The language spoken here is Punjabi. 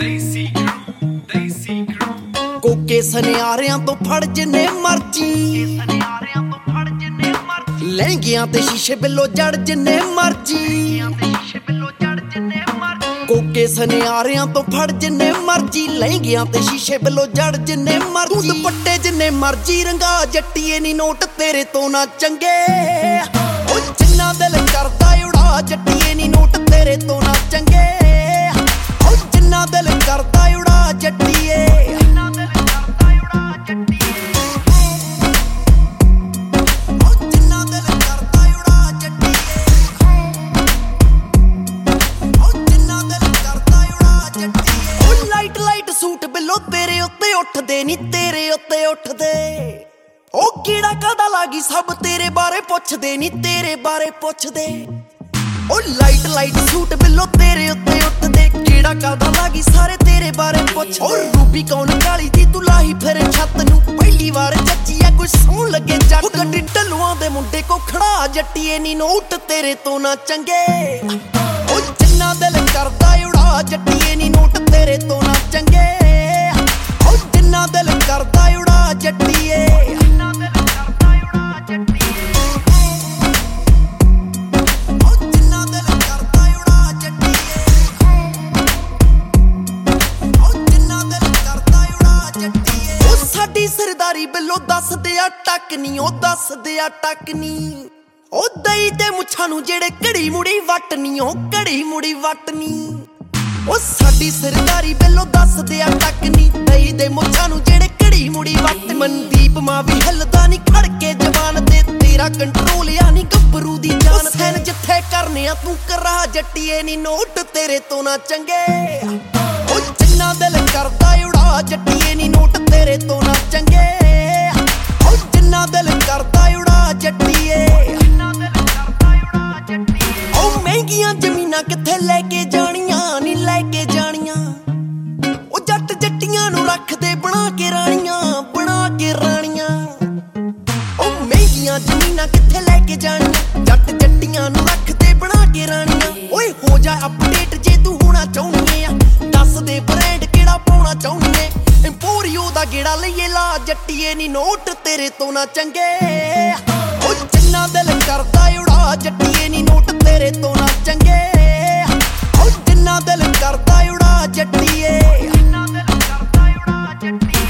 ਕੋਕੇ ਸੁਨਿਆਰਿਆਂ ਤੋਂ ਫੜ ਜਿੰਨੇ ਮਰਜੀ, ਲਹਿੰਗਿਆਂ ਤੇ ਸ਼ੀਸ਼ੇ ਬਿੱਲੋ ਜੜ ਜਿੰਨੇ ਮਰਜੀ। ਕੋਕੇ ਸੁਨਿਆਰਿਆਂ ਤੋਂ ਫੜ ਜਿੰਨੇ ਮਰਜੀ, ਲਹਿੰਗਿਆਂ ਤੇ ਸ਼ੀਸ਼ੇ ਬਿੱਲੋ ਜੜ ਜਿੰਨੇ ਮਰਜੀ। ਦੁਪੱਟੇ ਜਿੰਨੇ ਮਰਜੀ ਰੰਗਾ, ਜੱਟੀਏ ਨੀ ਨੋਟ ਤੇਰੇ ਤੋਂ ਨਾ ਚੰਗੇ। ਉਹ ਜਿੰਨਾ ਦਿਲ ਕਰਦਾ ਉਡਾ, ਜੱਟੀਏ ਨੀ ਨੋਟ ਤੇਰੇ ਤੋਂ ਨਾ ਚੰਗੇ। ਉਹ ਜਿੰਨਾ ਦਿਲ ਕਰਦਾ ਉਡਾ, ਜੱਟੀਏ ਸੂਟ ਬਿੱਲੋ ਤੇਰੇ ਉੱਤੇ ਉੱਠਦੇ ਨੀ, ਤੇਰੇ ਉੱਤੇ ਉੱਠਦੇ। ਉਹ ਕੀੜਾ ਕਾਦਾ ਲਾਗੀ, ਸਭ ਤੇਰੇ ਬਾਰੇ ਪੁੱਛਦੇ ਨੀ, ਤੇਰੇ ਬਾਰੇ ਪੁੱਛਦੇ। ਉਹ ਲਾਈਟ ਲਾਈਟ ਸੂਟ ਬਿੱਲੋ ਤੇਰੇ ਉੱਤੇ ਉੱਠਦੇ, ਕੀੜਾ ਕਾਦਾ ਲਾਗੀ, ਸਾਰੇ ਤੇਰੇ ਬਾਰੇ ਪੁੱਛਦੇ। ਉਹ ਰੂਬੀ ਕੌਣ ਕਾਲੀ ਦੀ ਤੂੰ ਲਾਹੀ ਫਿਰ ਛੱਤ ਨੂੰ, ਪਹਿਲੀ ਵਾਰ ਜੱਚੀ ਐ ਕੋਈ ਸੌਣ ਲੱਗੇ ਜੱਟ। ਉਹ ਗੱਡੀ ਢੱਲੂਆਂ ਦੇ ਮੁੰਡੇ ਕੋ ਖੜਾ, ਜੱਟੀਏ ਨੀ ਨੋਟ ਤੇਰੇ ਤੋਂ ਨਾ ਚੰਗੇ। ਉਹ ਜਿੰਨਾ ਦਿਲ ਕਰਦਾ ਉਡਾ, ਜੱਟੀਏ ਨੀ ਨੋਟ ਤੇਰੇ ਤੋਂ ਨਾ ਚੰਗੇ। ਉਹ ਜਿੰਨਾ ਦਿਲ ਕਰਦਾ ਉਡਾ, ਜੱਟੀਏ ਸਾਡੀ ਸਰਦਾਰੀ ਬਿੱਲੋ ਦੱਸਦੇ ਆ ਟੱਕ ਨੀ, ਉਹ ਦੱਸਦੇ ਆ ਟੱਕ ਨੀ। ਉਹ ਦਈ ਤੇ ਮੁੱਛਾਂ ਨੂੰ ਜਿਹੜੇ ਘੜੀ ਮੁੜੀ ਵੱਟ ਨੀ, ਉਹ ਘੜੀ ਮੁੜੀ ਵੱਟ ਨੀ। ਉਹ ਸਾਡੀ ਸਰਦਾਰੀ ਬਿੱਲੋ ਦੱਸਦੇ ਆ ਟੱਕ ਨੀ, ਦਈ ਦੇ ਮੁੱਛਾਂ ਨੂੰ ਜਿਹੜੇ ਘੜੀ ਮੁੜੀ ਵੱਟ। ਮਨਦੀਪ ਮਾਂ ਵੀ ਹਿੱਲਦਾ ਨੀ ਖੜ ਕੇ ਜਵਾਨ ਤੇ, ਤੇਰਾ ਕੰਟਰੋਲ ਆ ਨੀ ਗੱਭਰੂ ਦੀ ਜਾਨ। ਸੈਨ ਜਿੱਥੇ ਕਰਨੇ ਆ ਤੂੰ ਕਰਾ, ਜੱਟੀਏ ਨੀ ਨੋਟ ਤੇਰੇ ਤੋਂ ਨਾ ਚੰਗੇ। ਉਹ ਜਿੰਨਾ ਦਿਲ ਕਰਦਾ ਉਡਾ, ਜੱਟੀਏ ਨੀ ਨੋਟ ਤੇਰੇ ਤੋਂ ਨਾ ਚੰਗੇ। ਉਹ ਜਿੰਨਾ ਦਿਲ ਕਰਦਾ ਉਡਾ, ਜੱਟੀਏ ਉਹ ਮਹਿੰਗੀਆਂ ਜ਼ਮੀਨਾਂ ਕਿੱਥੇ ਲੈ ਕੇ ਜਾਣੀਆਂ ਨੀ, ਲੈ ਕੇ ਜਾਣੀਆਂ। ਉਹ ਜੱਟ ਜੱਟੀਆਂ ਨੂੰ ਰੱਖਦੇ ਬਣਾ ਕੇ ਰਾਣੀਆਂ, ਬਣਾ ਕੇ ਰਾਣੀਆਂ। ਉਹ ਮਹਿੰਗੀਆਂ ਜ਼ਮੀਨਾਂ ਕਿੱਥੇ ਲੈ ਕੇ ਜਾਣੀਆਂ, ਜੱਟ ਜੱਟੀਆਂ ਨੂੰ ਰੱਖਦੇ ਬਣਾ ਕੇ ਰਾਣੀਆਂ। ਓਏ ਹੋ ਜਾ ਅਪਡੇਟ ਜੇ ਤੂੰ ਹੋਣਾ ਚਾਹੁੰਦੀ ਆ, ਦੱਸ ਦੇ ਬ੍ਰਾਂਡ ਕਿਹੜਾ ਪਾਉਣਾ ਚਾਹੁੰਦੀ ਏ। ਇੰਪੋਰੀਓ ਦਾ ਗੇੜਾ ਲਈਏ ਲਾ, ਜੱਟੀਏ ਨੀ ਨੋਟ ਤੇਰੇ ਤੋਂ ਨਾ ਚੰਗੇ। ਉਹ ਜਿੰਨਾ ਦਿਲ ਕਰਦਾ ਉਡਾ, ਜੱਟੀਏ ਨੀ ਨੋਟ ਤੇਰੇ ਤੋਂ ਨਾ ਚੰਗੇ। ਉਹ ਜਿੰਨਾ ਦਿਲ ਕਰਦਾ ਉਡਾ, ਜੱਟੀਏ।